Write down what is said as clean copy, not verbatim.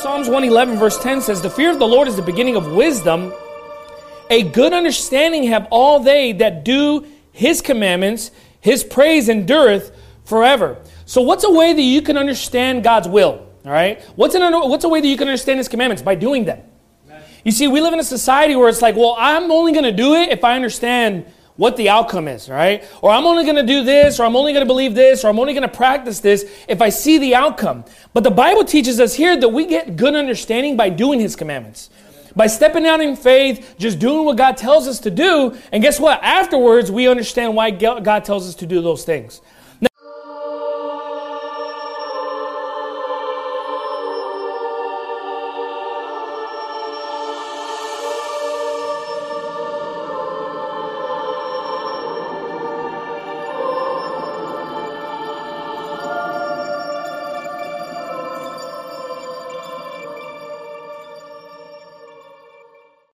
Psalms 111 verse 10 says, the fear of the Lord is the beginning of wisdom. A good understanding have all they that do his commandments. His praise endureth forever. So what's a way that you can understand God's will? All right. What's a way that you can understand his commandments? By doing them. You see, we live in a society where it's like, well, I'm only going to do it if I understand what the outcome is, right? Or I'm only going to do this, or I'm only going to believe this, or I'm only going to practice this if I see the outcome. But the Bible teaches us here that we get good understanding by doing his commandments. By stepping out in faith, just doing what God tells us to do. And guess what? Afterwards, we understand why God tells us to do those things.